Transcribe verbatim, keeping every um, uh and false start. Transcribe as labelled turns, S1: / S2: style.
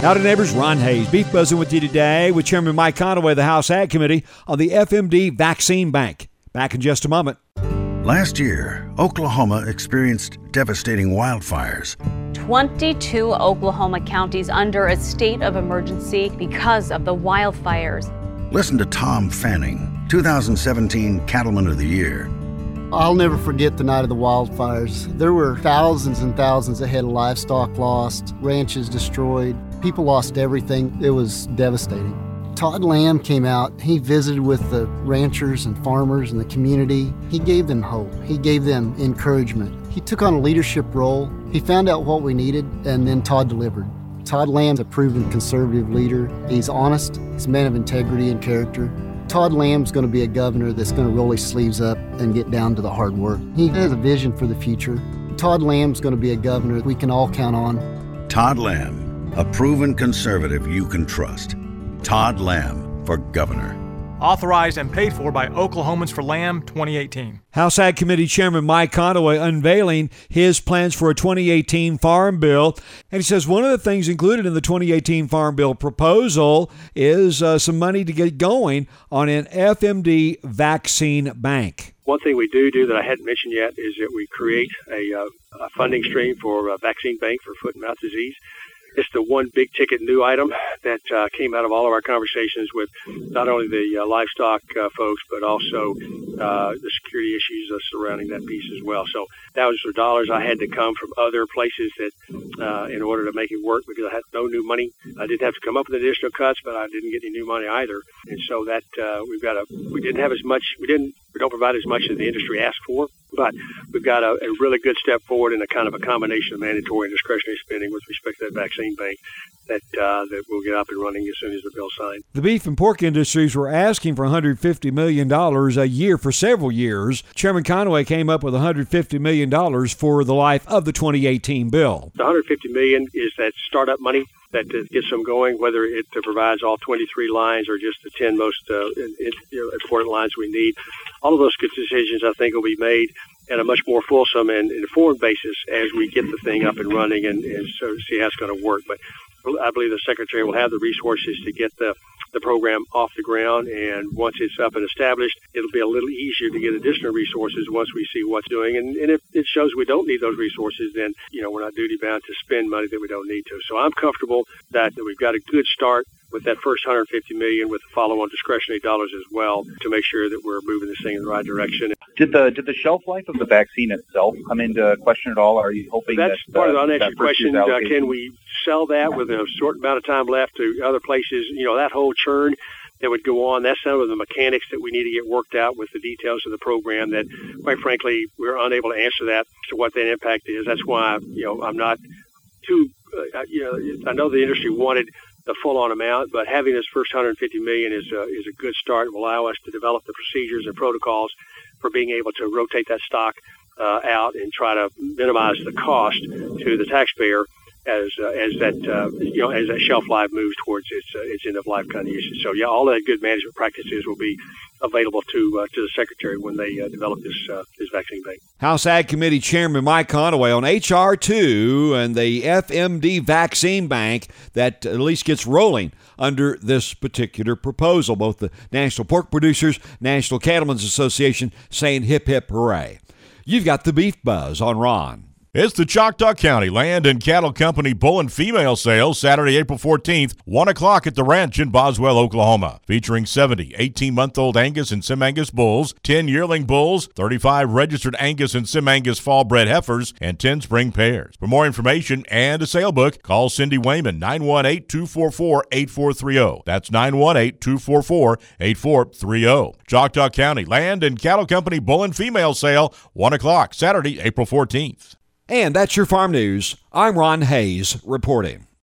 S1: Howdy neighbors, Ron Hayes, Beef Buzzing with you today with Chairman Mike Conaway of the House Ag Committee on the F M D Vaccine Bank. Back in just a moment.
S2: Last year, Oklahoma experienced devastating wildfires.
S3: twenty-two Oklahoma counties under a state of emergency because of the wildfires.
S2: Listen to Tom Fanning, two thousand seventeen Cattleman of the Year.
S4: I'll never forget the night of the wildfires. There were thousands and thousands of head of livestock lost, ranches destroyed. People lost everything. It was devastating. Todd Lamb came out. He visited with the ranchers and farmers and the community. He gave them hope. He gave them encouragement. He took on a leadership role. He found out what we needed, and then Todd delivered. Todd Lamb's a proven conservative leader. He's honest. He's a man of integrity and character. Todd Lamb's going to be a governor that's going to roll his sleeves up and get down to the hard work. He has a vision for the future. Todd Lamb's going to be a governor we can all count on.
S2: Todd Lamb, a proven conservative you can trust. Todd Lamb for governor.
S5: Authorized and paid for by Oklahomans for Lamb twenty eighteen.
S1: House Ag Committee Chairman Mike Conaway unveiling his plans for a twenty eighteen Farm Bill. And he says one of the things included in the twenty eighteen Farm Bill proposal is uh, some money to get going on an F M D vaccine bank.
S6: One thing we do do that I hadn't mentioned yet is that we create a, uh, a funding stream for a vaccine bank for foot and mouth disease. It's the one big ticket new item that uh, came out of all of our conversations with not only the uh, livestock uh, folks, but also uh, the security issues uh, surrounding that piece as well. So that was for dollars I had to come from other places that uh, in order to make it work, because I had no new money. I didn't have to come up with additional cuts, but I didn't get any new money either. And so that uh, we've got a we didn't have as much we didn't we don't provide as much as the industry asked for. But we've got a, a really good step forward in a kind of a combination of mandatory and discretionary spending with respect to that vaccine bank that uh, that will get up and running as soon as the bill's signed.
S1: The beef and pork industries were asking for one hundred fifty million dollars a year for several years. Chairman Conaway came up with one hundred fifty million dollars for the life of the twenty eighteen bill.
S6: The one hundred fifty million dollars is that startup money that uh, gets them going, whether it uh, provides all twenty-three lines or just the ten most uh, in, in, you know, important lines we need. All of those good decisions, I think, will be made at a much more fulsome and informed basis as we get the thing up and running and, and so see how it's going to work. But I believe the Secretary will have the resources to get the, the program off the ground, and once it's up and established, it'll be a little easier to get additional resources once we see what's doing. And, and if it shows we don't need those resources, then you know we're not duty-bound to spend money that we don't need to. So I'm comfortable that, that we've got a good start with that first one hundred fifty million dollars with the follow-on discretionary dollars as well to make sure that we're moving this thing in the right direction.
S7: Did the did the shelf life of the vaccine itself come into question at all? Are you hoping
S6: that's
S7: that
S6: part
S7: uh,
S6: of the unanswered question? Uh, can we sell that
S7: yeah.
S6: with a short amount of time left to other places? You know, that whole churn that would go on. That's some of the mechanics that we need to get worked out with the details of the program. That, quite frankly, we're unable to answer that to what that impact is. That's why you know I'm not too. Uh, you know, I know the industry wanted the full-on amount, but having this first one hundred fifty million dollars is a, is a good start and will allow us to develop the procedures and protocols for being able to rotate that stock uh, out and try to minimize the cost to the taxpayer as uh, as that uh, you know as that shelf life moves towards its uh, its end of life kind of usage. So yeah, all that good management practices will be available to uh, to the Secretary when they uh, develop this uh, this vaccine bank.
S1: House Ag Committee Chairman Mike Conaway on H R two and the F M D vaccine bank that at least gets rolling under this particular proposal. Both the National Pork Producers, National Cattlemen's Association saying hip hip hooray. You've got the Beef Buzz on Ron.
S8: It's the Choctaw County Land and Cattle Company Bull and Female Sale, Saturday, April fourteenth, one o'clock at the ranch in Boswell, Oklahoma. Featuring seventy eighteen-month-old Angus and Sim-Angus bulls, ten yearling bulls, thirty-five registered Angus and Sim-Angus fall-bred heifers, and ten spring pairs. For more information and a sale book, call Cindy Wayman, nine one eight, two four four, eight four three zero. That's nine one eight, two four four, eight four three zero. Choctaw County Land and Cattle Company Bull and Female Sale, one o'clock, Saturday, April fourteenth.
S1: And that's your farm news. I'm Ron Hayes reporting.